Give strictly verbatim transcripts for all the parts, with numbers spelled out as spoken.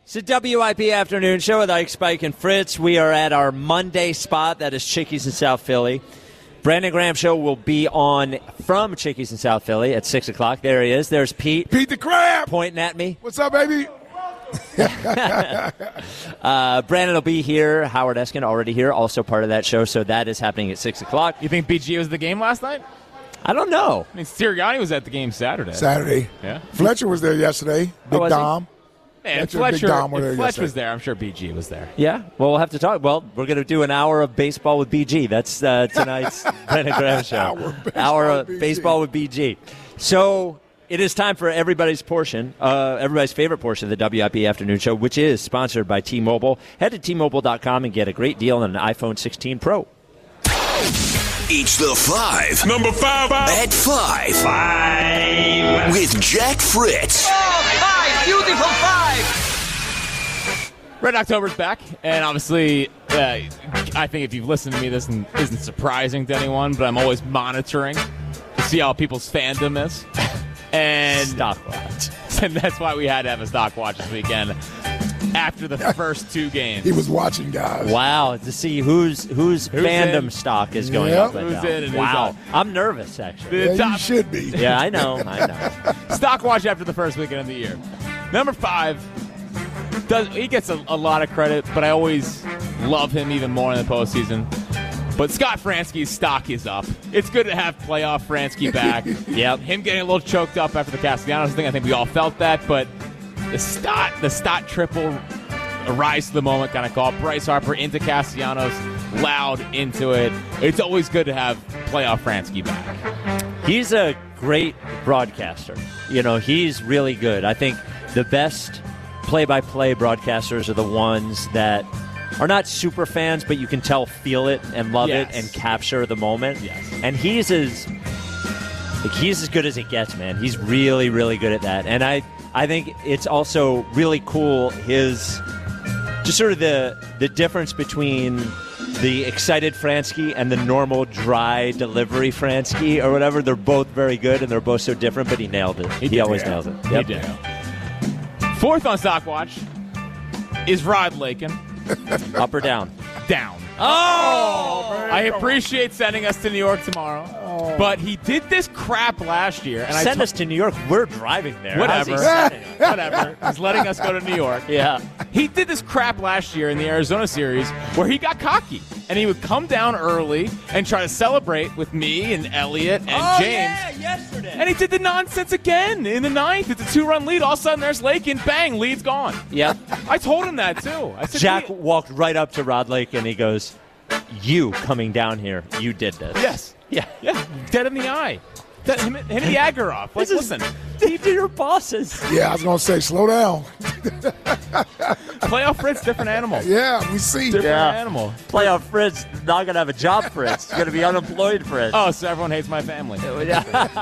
It's a W I P afternoon show with Ike, Spike, and Fritz. We are at our Monday spot. That is Chickies in South Philly. Brandon Graham Show will be on from Chickies in South Philly at six o'clock. There he is. There's Pete. Pete the Crab. Pointing at me. What's up, baby? uh, Brandon will be here. Howard Eskin already here, also part of that show. So that is happening at six o'clock. You think B G was at the game last night? I don't know. I mean, Sirianni was at the game Saturday. Saturday. Yeah. Fletcher was there yesterday. Big Oh, Dom. Man, if Fletcher, Big Fletcher, Dom were there if Fletch yesterday. was there, I'm sure B G was there. Yeah, well, we'll have to talk. Well, we're going to do an hour of baseball with B G. That's uh, tonight's Brandon Graham Show. Hour of baseball Hour of with B G. baseball with B G. So it is time for everybody's portion, uh, everybody's favorite portion of the W I P Afternoon Show, which is sponsored by T-Mobile. Head to T Mobile dot com and get a great deal on an iPhone sixteen Pro. It's the five. Number five. At five. Five. With Jack Fritz. Oh, five. Beautiful five. Red October's back, and obviously, uh, I think if you've listened to me, this isn't, isn't surprising to anyone, but I'm always monitoring to see how people's fandom is. And Stock watch. And that's why we had to have a stock watch this weekend after the first two games. He was watching, guys. Wow, to see whose whose Who's fandom in? stock is going Yep. up and Who's down. in and who's wow, out. I'm nervous actually. The Yeah, you top should be. Yeah, I know, I know. stock watch after the first weekend of the year. Number five, does he gets a, a lot of credit, but I always love him even more in the postseason. But Scott Fransky's stock is up. It's good to have playoff Fransky back. Yep. Him getting a little choked up after the Castellanos thing, I think we all felt that. But the Stott, the Stott triple, a rise to the moment kind of call. Bryce Harper into Castellanos, loud into it. It's always good to have playoff Fransky back. He's a great broadcaster. You know, he's really good. I think the best play-by-play broadcasters are the ones that are not super fans, but you can tell, feel it, and love Yes. it, and capture the moment. Yes. And he's as like, he's as good as it gets, man. He's really, really good at that. And I, I think it's also really cool his just sort of the the difference between the excited Fransky and the normal dry delivery Fransky or whatever. They're both very good, and they're both so different, but he nailed it. He, did. always Yeah. nails it. He Yep. did. Fourth on stock watch is Rod Lakin. Up or down? Down. Oh! I appreciate sending us to New York tomorrow, but he did this crap last year. And I Send to- us to New York. We're driving there. How's he Whatever. sending us? Whatever. He's letting us go to New York. Yeah. He did this crap last year in the Arizona series where he got cocky. And he would come down early and try to celebrate with me and Elliot and Oh, James. yeah, yesterday. And he did the nonsense again in the ninth. It's a two-run lead. All of a sudden, there's Lakin. Bang, lead's gone. Yep. I told him that, too. I said, Jack "He- walked right up to Rod Lake and he goes, "You coming down here, you did this." Yes. Yeah. Yeah. Dead in the eye. Dead, him, him and Yageroff. Like, This is- listen, These are your bosses. Yeah, I was going to say, slow down. playoff Fritz, different animal. Yeah, we see. Different Yeah. animal. Playoff Fritz not going to have a job, Fritz. He's going to be unemployed, Fritz. Oh, so everyone hates my family. Yeah.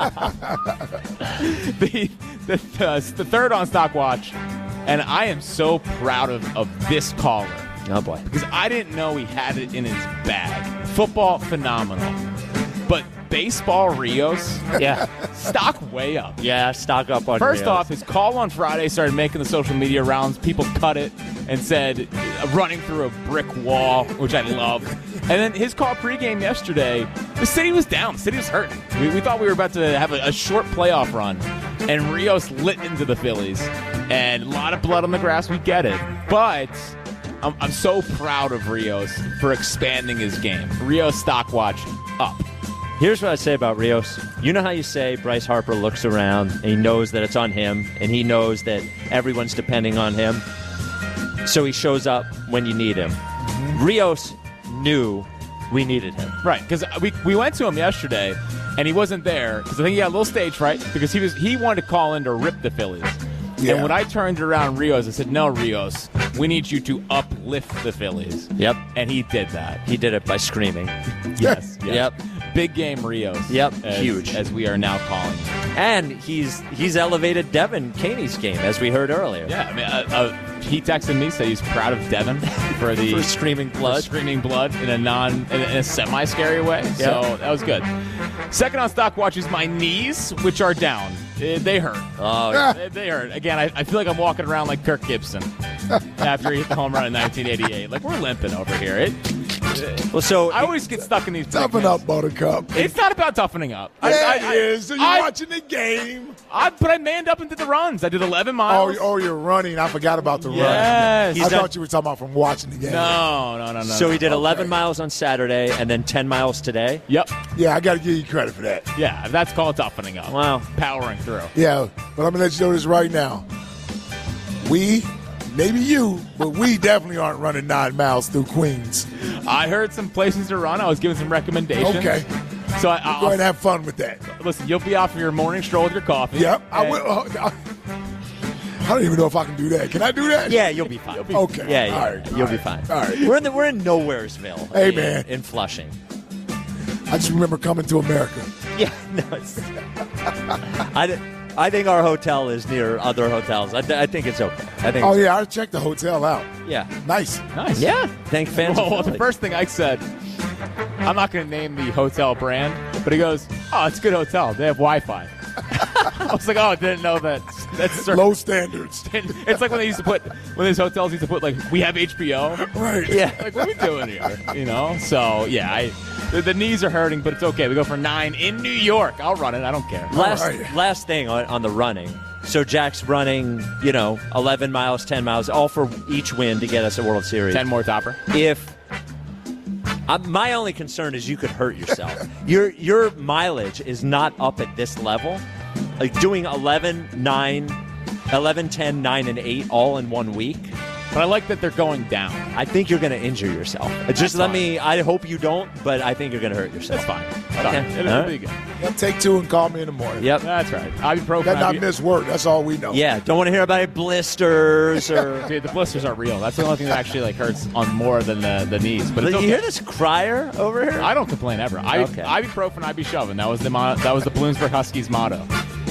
the, the, the, the third on stock watch, and I am so proud of, of this caller Oh, boy. because I didn't know he had it in his bag. Football, phenomenal. But baseball, Rios, Yeah. stock way up. Yeah, stock up on First Rios. off, his call on Friday started making the social media rounds. People cut it and said, uh, running through a brick wall, which I loved. And then his call pregame yesterday, the city was down. The city was hurting. We, we thought we were about to have a, a short playoff run. And Rios lit into the Phillies. And a lot of blood on the grass. We get it. But I'm, I'm so proud of Rios for expanding his game. Rios stock watch up. Here's what I say about Rios. You know how you say Bryce Harper looks around and he knows that it's on him and he knows that everyone's depending on him. So he shows up when you need him. Rios knew we needed him. Right, because we, we went to him yesterday, and he wasn't there because I think he got a little stage fright because he was he wanted to call in to rip the Phillies. Yeah. And when I turned around Rios, I said, "No, Rios, we need you to uplift the Phillies." Yep. And he did that. He did it by screaming. Yes. yes. Yep. Big game Rios. Yep, as, huge. as we are now calling him. And he's he's elevated Devin Caney's game, as we heard earlier. Yeah, I mean, uh, uh, he texted me, said he's proud of Devin for the For screaming for blood. screaming blood in a non in a, in a semi scary way. So that was good. Second on stock watch is my knees, which are down. Uh, they hurt. Oh, They, they hurt. Again, I, I feel like I'm walking around like Kirk Gibson. after he hit the home run in nineteen eighty-eight. Like, we're limping over here. It, Well, so I always get stuck in these Toughen predicaments. up, Buttercup. It's not about toughening up. Yeah, I, it I, is. So you're I, watching the game. I, but I manned up and did the runs. I did eleven Oh, miles. oh, you're running. I forgot about the Yes. run. I thought you were talking about from watching the game. No, no, no, no. so he did Okay. eleven miles on Saturday and then ten miles today. Yep. Yeah, I got to give you credit for that. Yeah, that's called toughening up. Wow. Powering through. Yeah, but I'm going to let you know this right now. We, maybe you, but we definitely aren't running nine miles through Queens. I heard some places to run. I was giving some recommendations. Okay. So I, Go I'll, ahead and have fun with that. listen, you'll be off for your morning stroll with your coffee. Yep. I, And- will, uh, I don't even know if I can do that. Can I do that? Yeah, you'll be fine. Okay. Yeah, yeah, All right. you'll All be right. fine. All right. We're in the, we're in Nowheresville. Hey, in, man. in Flushing. I just remember coming to America. Yeah, no, it's. I, th- I think our hotel is near other hotels. I, th- I think it's okay. I think. Oh, it's- yeah, I checked the hotel out. yeah. Nice. Nice. Yeah. Thank fans. Well, of well, the Philly. first thing I said, I'm not going to name the hotel brand, but he goes, "Oh, it's a good hotel. They have Wi-Fi." I was like, "Oh, I didn't know that." That's certain. Low standards. It's like when they used to put when these hotels used to put like, "We have H B O." Right. Yeah. Like, what are we doing here? You know? So yeah, I the, the knees are hurting, but it's okay. We go for nine in New York. I'll run it. I don't care. Last All right. last thing on, on the running. So Jack's running, you know, eleven miles, ten miles, all for each win to get us a World Series. Ten more topper. If uh, my only concern is you could hurt yourself. your your mileage is not up at this level. Like doing eleven, nine, eleven, ten, nine, and eight all in one week. But I like that they're going down. I think you're going to injure yourself. Uh, Just That's let fine. me. I hope you don't, but I think you're going to hurt yourself. That's fine. Okay. Done. It'll, All it'll right. be good. Yeah, take two and call me in the morning. Yep. That's right. Ibuprofen. That not ibu- miss work. That's all we know. Yeah. Don't want to hear about any blisters or. Dude, the blisters are real. That's the only thing that actually like hurts on more than the, the knees. But But it's you okay. hear this crier over here? I don't complain ever. I, Okay. Ibuprofen, I be shoving. That was the mo- that was the Bloomsburg Huskies motto.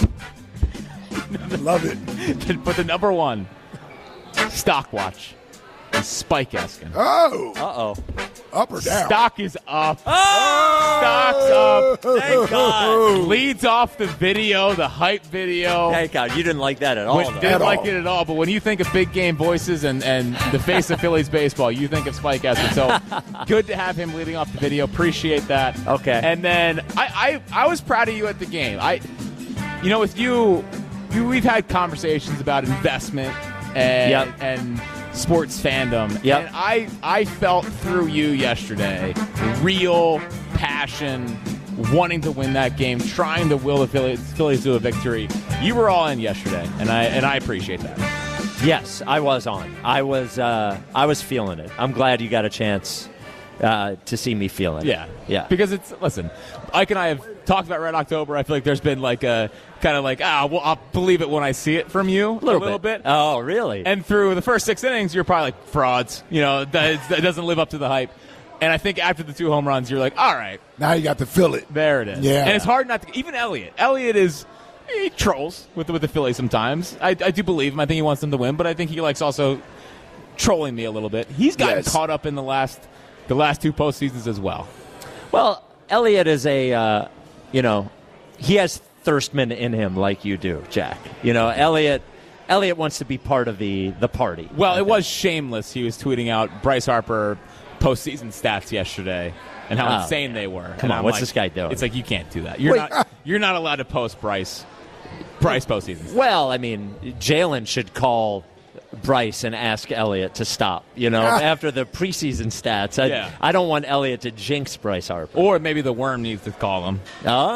Love it. But the number one stock watch is Spike Eskin. Oh, Uh oh. up or down? Stock is up. Oh! Stock's up. Thank God. Leads off the video, the hype video. Thank God. You didn't like that at all. Which though. didn't At like all. it at all, but when you think of big game voices and, and the face of Phillies baseball, you think of Spike Eskin. So good to have him leading off the video. Appreciate that. Okay. And then I, I I was proud of you at the game. I, you know, with you, you we've had conversations about investment and Yep. and sports fandom. Yep. And I I felt through you yesterday real passion, wanting to win that game, trying to will the Phillies, Phillies to a victory. You were all in yesterday, and I and I appreciate that. Yes, I was on. I was. Uh, I was feeling it. I'm glad you got a chance uh, to see me feeling Yeah, it. Yeah. Because it's listen, Ike and I have talked about Red October. I feel like there's been like a kind of like ah, well, I'll believe it when I see it from you a little, a little bit. Oh, really? And through the first six innings, you're probably like frauds. You know, that, that doesn't live up to the hype. And I think after the two home runs, you're like, all right, Now you got to feel it. there it is. Yeah. And it's hard not to. Even Elliot. Elliot is. He trolls with the, with the Phillies sometimes. I, I do believe him. I think he wants them to win, but I think he likes also trolling me a little bit. He's gotten Yes. caught up in the last the last two postseasons as well. Well, Elliot is a, uh, you know, he has Thirstman in him like you do, Jack. You know, Elliot. Elliot wants to be part of the the party. Well, I it think. was shameless. He was tweeting out Bryce Harper postseason stats yesterday and how Oh, insane they were. Come And on, I'm what's like- this guy doing? It's like you can't do that. You're Wait. not. You're not allowed to post Bryce. Bryce postseason. Well, I mean, Jalen should call Bryce and ask Elliot to stop. You know, after the preseason stats, I, Yeah. I don't want Elliot to jinx Bryce Harper. Or maybe the worm needs to call him.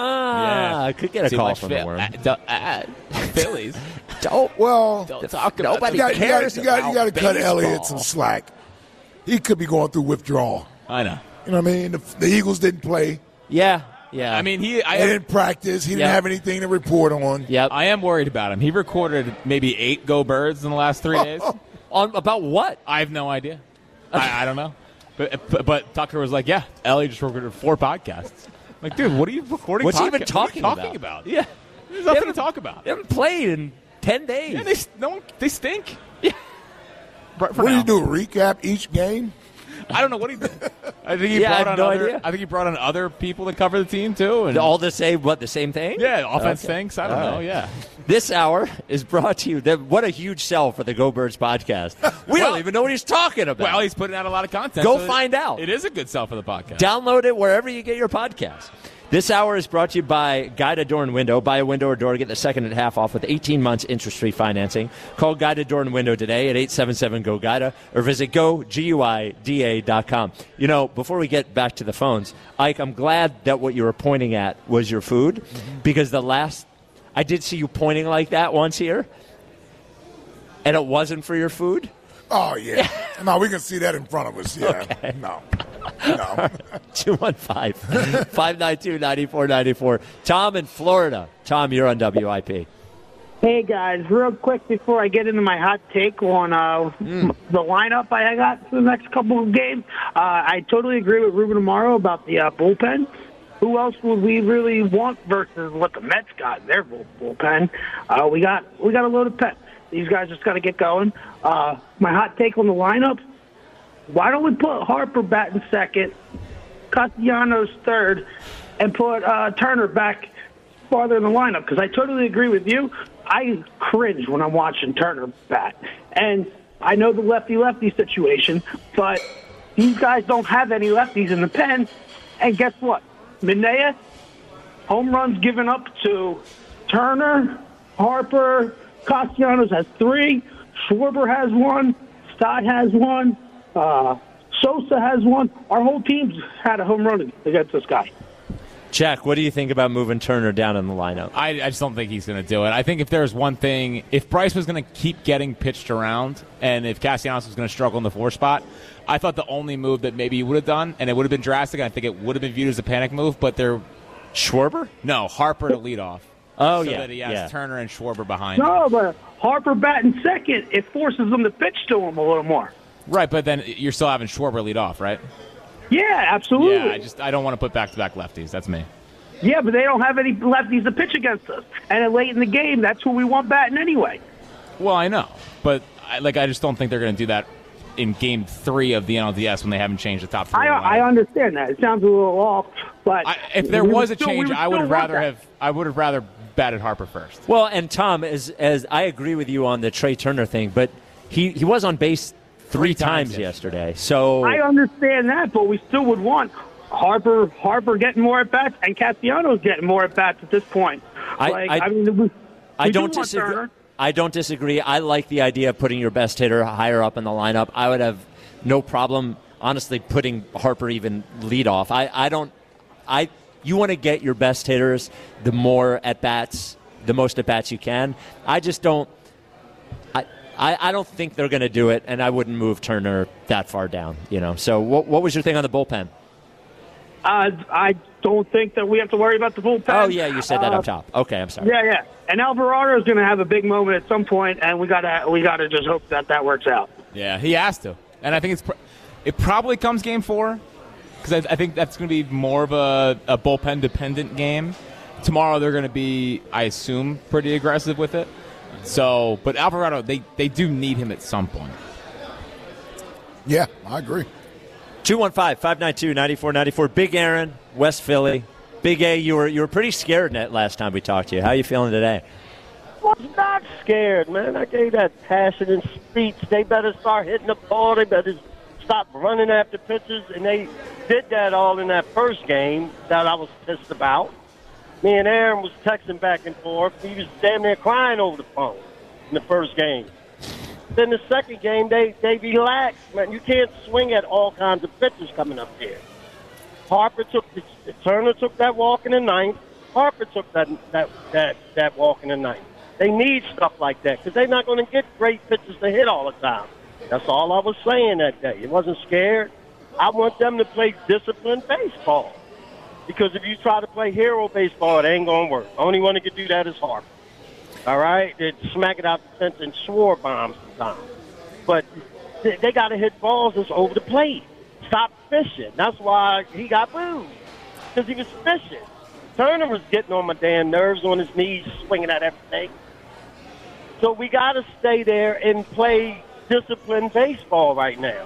Ah, I could get a Seems call like from Phil- the worm. uh, d- uh, Phillies. Don't. Well, Don't talk about nobody you got, it. you got, cares you got, you about got to cut baseball. Elliott some slack. He could be going through withdrawal. I know. You know what I mean? The, the Eagles didn't play. Yeah, yeah. I mean, he. I They am, didn't practice. He didn't Yeah. have anything to report on. yep. I am worried about him. He recorded maybe eight Go Birds in the last three days. On about what? I have no idea. I, I don't know. But, but but Tucker was like, yeah, Ellie just recorded four podcasts. I'm like, dude, what are you recording? What's he podca- even what are talking you talking about? about? Yeah. There's nothing to haven't- talk about. They haven't played in ten days. Yeah, they no one, they stink. Yeah. Right, for What do now. you do? Recap each game? I don't know what he did. I think he Yeah, I brought have on no other, idea. I think he brought on other people to cover the team too. And All the same, what, the same thing? yeah, offense Okay. thinks. I don't All know. right. Yeah. This hour is brought to you. that- What a huge sell for the Go Birds podcast. We Well- don't even know what he's talking about. Well, he's putting out a lot of content. Go so it- find out. It is a good sell for the podcast. Download it wherever you get your podcast. This hour is brought to you by Guided Door and Window. Buy a window or door, get the second and a half off with eighteen months interest-free financing. Call Guided Door and Window today at eight seven seven, G O, G I D A or visit go guida dot com. You know, before we get back to the phones, Ike, I'm glad that what you were pointing at was your food mm-hmm. because the last – I did see you pointing like that once here, and it wasn't for your food. Oh, yeah. No, we can see that in front of us. Yeah. Okay. No. No. two one five, five nine two, nine four nine four. Tom in Florida. Tom, you're on W I P. Hey, guys, real quick before I get into my hot take on uh, Mm. the lineup I got for the next couple of games, uh, I totally agree with Ruben Amaro about the uh, bullpen. Who else would we really want versus what the Mets got in their bull- bullpen? Uh, we got we got a load of pets. These guys just got to get going. Uh, my hot take on the lineup, why don't we put Harper batting second, Castellanos third, and put uh, Turner back farther in the lineup? Because I totally agree with you. I cringe when I'm watching Turner bat. And I know the lefty-lefty situation, but these guys don't have any lefties in the pen. And guess what? Minaya, home runs given up to Turner, Harper, Castellanos has three, Schwarber has one, Stott has one, uh, Sosa has one. Our whole team's had a home run against this guy. Jack, what do you think about moving Turner down in the lineup? I, I just don't think he's going to do it. I think if there's one thing, if Bryce was going to keep getting pitched around and if Castellanos was going to struggle in the four spot, I thought the only move that maybe he would have done, and it would have been drastic, and I think it would have been viewed as a panic move, but they're Schwarber? no, Harper to lead off. Oh, so yeah. that he has yeah. Turner and Schwarber behind him. No, but Harper batting second, it forces them to pitch to him a little more. Right, but then you're still having Schwarber lead off, right? Yeah, absolutely. Yeah, I just I don't want to put back-to-back lefties. That's me. Yeah, but they don't have any lefties to pitch against us. And then late in the game, that's who we want batting anyway. Well, I know, but I, like I just don't think they're going to do that in Game Three of the N L D S when they haven't changed the top three. I, I understand that. It sounds a little off, but I, if there we was would a still- we change, would I would still have want rather that. have I would have rather batted Harper first. Well, and Tom, as as I agree with you on the Trey Turner thing, but he, he was on base three, Three times times yesterday. So I understand that, but we still would want Harper Harper getting more at bats and Castellanos getting more at bats at this point. I- like, I- I, mean, we, I we do don't want disagree. Turner. I don't disagree. I like the idea of putting your best hitter higher up in the lineup. I would have no problem, honestly, putting Harper even lead off. I, I don't. I you want to get your best hitters the more at bats, the most at bats you can. I just don't. I I, I don't think they're going to do it, and I wouldn't move Turner that far down. You know. So what what was your thing on the bullpen? Uh, I don't think that we have to worry about the bullpen. Oh yeah, you said that Uh, up top. Okay, I'm sorry. Yeah, yeah. And Alvarado is going to have a big moment at some point, and we gotta we gotta just hope that that works out. Yeah, he has to, and I think it's pr- it probably comes Game Four because I, I think that's going to be more of a, a bullpen dependent game. Tomorrow they're going to be, I assume, pretty aggressive with it. So, but Alvarado, they they do need him at some point. Yeah, I agree. two one five, five nine two, nine four nine four. Big Aaron, West Philly. Big A, you were you were pretty scared net last time we talked to you. How are you feeling today? Was not scared, man. I gave that passionate speech. They better start hitting the ball. They better stop running after pitchers. And they did that all in that first game that I was pissed about. Me and Aaron was texting back and forth. He was damn near crying over the phone in the first game. Then the second game, they, they relaxed. Man, you can't swing at all kinds of pitches coming up here. Harper took the, Turner took that walk in the ninth. Harper took that that that, that walk in the ninth. They need stuff like that because they're not going to get great pitches to hit all the time. That's all I was saying that day. It wasn't scared. I want them to play disciplined baseball because if you try to play hero baseball, it ain't going to work. Only one that can do that is Harper. All right? They smack it out the fence and swore bombs sometimes. But they, they got to hit balls that's over the plate. Stop fishing. That's why he got booed, because he was fishing. Turner was getting on my damn nerves on his knees, swinging at everything. So we got to stay there and play disciplined baseball right now.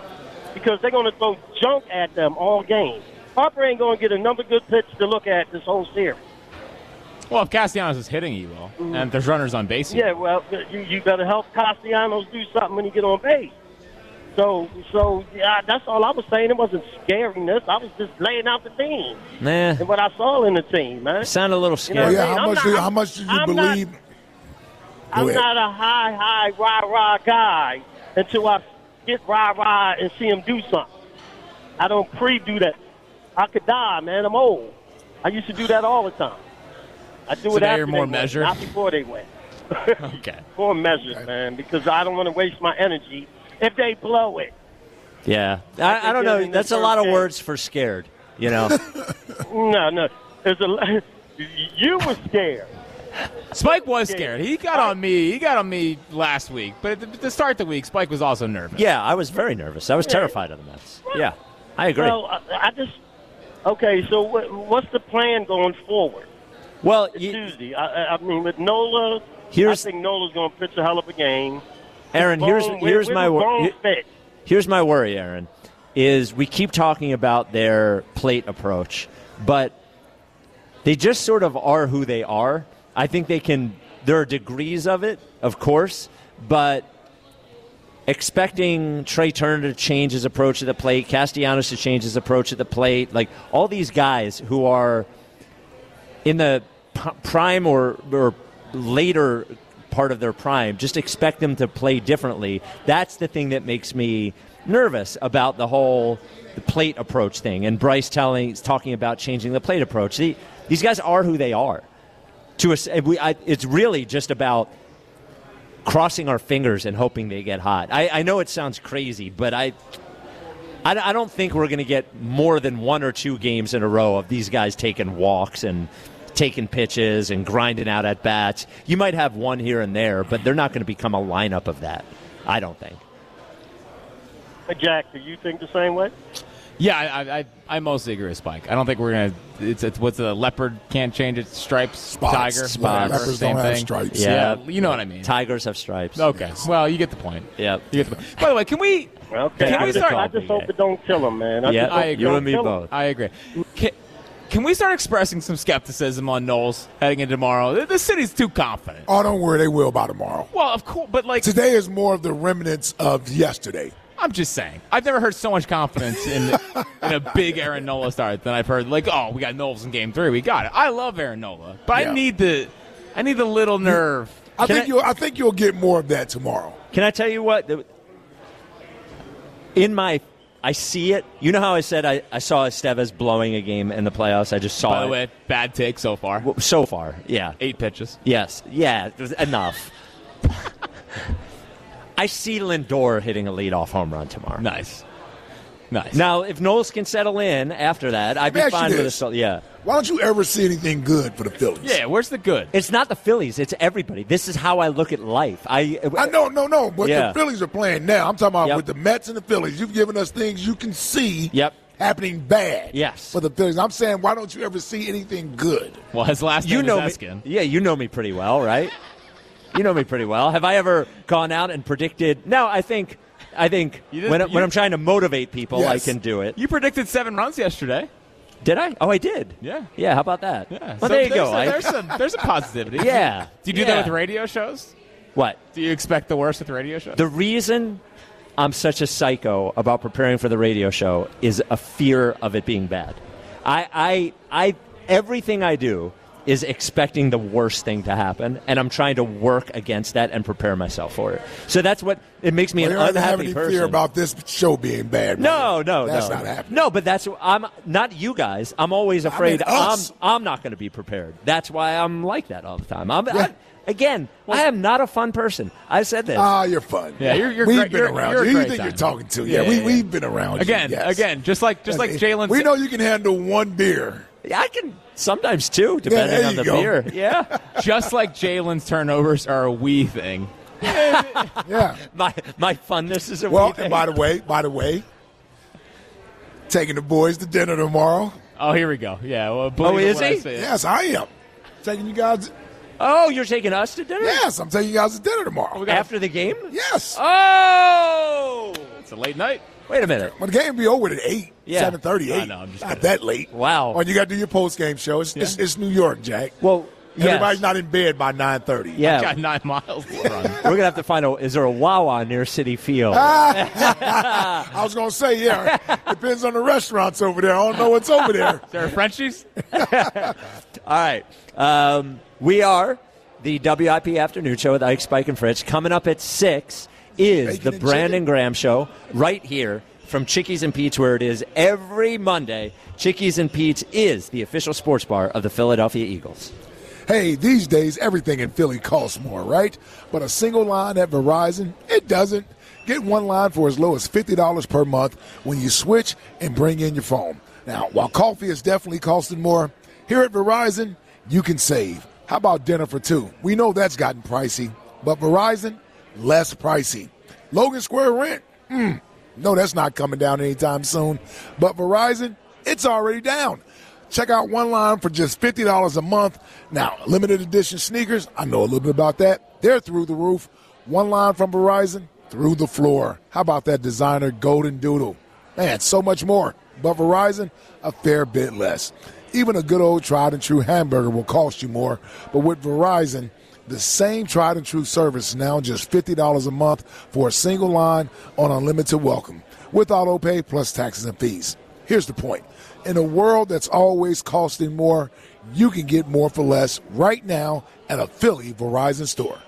because they're going to throw junk at them all game. Harper ain't going to get another good pitch to look at this whole series. Well, if Castellanos is hitting, he will. Mm. And if there's runners on base, yeah, well, you, you better help Castellanos do something when he get on base. So, so yeah, that's all I was saying. It wasn't scariness. I was just laying out the team. Nah. And what I saw in the team, man. Sound a little scary. You know, yeah, how much, not, do, how much do you I'm believe? Not, I'm ahead. not a high, high, rah-rah guy until I get rah-rah and see him do something. I don't pre-do that. I could die, man. I'm old. I used to do that all the time. I do so it now after you're more they measured? went, not before they went. Okay. More measured, okay. man, because I don't want to waste my energy if they blow it. Yeah. I, I don't know. That's a lot of game. words for scared, you know. no, no. There's a, you were scared. Spike was scared. He got on me. He got on me last week. But at the, to start the week, Spike was also nervous. Yeah, I was very nervous. I was yeah. terrified of the Mets. Yeah, I agree. Well, I, I just okay. So what, what's the plan going forward? Well, it's you, Tuesday. I, I mean, with Nola, here's, I think Nola's going to pitch a hell of a game. Aaron, bone, here's here's we're, my worry. Here's my worry, Aaron, is we keep talking about their plate approach, but they just sort of are who they are. I think they can. There are degrees of it, of course, but expecting Trey Turner to change his approach to the plate, Castellanos to change his approach to the plate, like all these guys who are in the p- prime or, or later part of their prime, just expect them to play differently. That's the thing that makes me nervous about the whole the plate approach thing. And Bryce telling, talking about changing the plate approach. The, these guys are who they are. To a, we, I, it's really just about crossing our fingers and hoping they get hot. I, I know it sounds crazy, but I, I, I don't think we're going to get more than one or two games in a row of these guys taking walks and taking pitches and grinding out at bats. You might have one here and there, but they're not going to become a lineup of that. I don't think. Jack, do you think the same way? Yeah, I, I I mostly agree with Spike. I don't think we're gonna. It's, it's what's a leopard can't change its stripes. Spots. Tiger Spots. Leopards same don't thing. have stripes. Yeah, yeah, you know what I mean. Tigers have stripes. Okay, Yes. well, you get the point. Yeah, you get the point. By the way, can we? Okay, can I, we just, start? I just hope it don't kill him, man. I yeah, just hope I agree. You and me both. I agree. Can, can we start expressing some skepticism on Knowles heading into tomorrow? The, the city's too confident. Oh, don't worry, they will by tomorrow. Well, of course, but like today is more of the remnants of yesterday. I'm just saying. I've never heard so much confidence in in a big Aaron Nola start than I've heard. Like, oh, we got Knowles in Game Three, we got it. I love Aaron Nola, but yeah. I need the, I need the little nerve. I Can think I, you'll. I think you'll get more of that tomorrow. Can I tell you what? In my, I see it. You know how I said I, I saw Estevez blowing a game in the playoffs. I just saw it. By the way, bad take so far. Well, so far, yeah. Eight pitches. Yes, yeah, enough. I see Lindor hitting a leadoff home run tomorrow. Nice. Nice. Now, if Knowles can settle in after that, I'd be fine with a yeah. Why don't you ever see anything good for the Phillies? Yeah, where's the good? It's not the Phillies. It's everybody. This is how I look at life. I I know, no, no. But yeah. the Phillies are playing now. I'm talking about yep. with the Mets and the Phillies. You've given us things you can see yep. happening bad. Yes. For the Phillies. I'm saying, why don't you ever see anything good? Well, his last you name know is me, Eskin. Yeah, you know me pretty well, right? You know me pretty well. Have I ever gone out and predicted? No, I think I think did, when, you, when I'm trying to motivate people, yes. I can do it. You predicted seven runs yesterday. Did I? Oh, I did. Yeah. Yeah, how about that? Yeah. Well, so there you there's go. A, I, there's, some, there's a positivity. Yeah. Do you do yeah. that with radio shows? What? Do you expect the worst with radio shows? The reason I'm such a psycho about preparing for the radio show is a fear of it being bad. I, I, I, everything I do is expecting the worst thing to happen, and I'm trying to work against that and prepare myself for it. So that's what it makes me well, an you don't unhappy have any person. fear about this show being bad. No, man. no, that's no. not happening. No, but that's I'm not you guys. I'm always afraid I mean, us. I'm I'm not going to be prepared. That's why I'm like that all the time. I'm. Yeah. I, Again, well, I am not a fun person. I said this. Ah, you're fun. Yeah, you're. you're we've great. been you're, around you're you. Who a you great think time. you're talking to? Yeah, Yeah, we yeah, we've been around again. you. Yes. Again, just like just like Jalen. We know you can handle one beer. Yeah, I can sometimes too, depending yeah, on the go. beer. Yeah, just like Jalen's turnovers are a we thing. Yeah. my my funness is a well. wee thing. And by the way, by the way, taking the boys to dinner tomorrow. Oh, here we go. Yeah. Well, oh, is he? Yes, I am. Taking you guys. Oh, you're taking us to dinner? Yes, I'm taking you guys to dinner tomorrow. After the game? Yes. Oh! It's a late night. Wait a minute. Well, the game be over at eight, Yeah. seven thirty-eight. I know, I'm just not kidding. that late. Wow. Oh, you got to do your post-game show. It's, it's, it's New York, Jack. Well, yes. Everybody's not in bed by nine thirty. Yeah. Got nine miles to run. We're going to have to find out, is there a Wawa near City Field? I was going to say, yeah, depends on the restaurants over there. I don't know what's over there. Is there a Frenchie's? All right. Um, we are the W I P Afternoon Show with Ike, Spike, and Fritz. Coming up at six is Bacon the and Brandon chicken. Graham Show right here from Chickies and Pete's, where it is every Monday. Chickies and Pete's is the official sports bar of the Philadelphia Eagles. Hey, these days, everything in Philly costs more, right? But a single line at Verizon, it doesn't. Get one line for as low as fifty dollars per month when you switch and bring in your phone. Now, while coffee is definitely costing more, here at Verizon, you can save. How about dinner for two? We know that's gotten pricey, but Verizon, less pricey. Logan Square rent? Mm, no, that's not coming down anytime soon. But Verizon, it's already down. Check out one line for just fifty dollars a month. Now, limited edition sneakers, I know a little bit about that. They're through the roof. One line from Verizon, through the floor. How about that designer Golden Doodle? Man, so much more. But Verizon, a fair bit less. Even a good old tried and true hamburger will cost you more. But with Verizon, the same tried and true service is now just fifty dollars a month for a single line on unlimited welcome with auto pay plus taxes and fees. Here's the point. In a world that's always costing more, you can get more for less right now at a Philly Verizon store.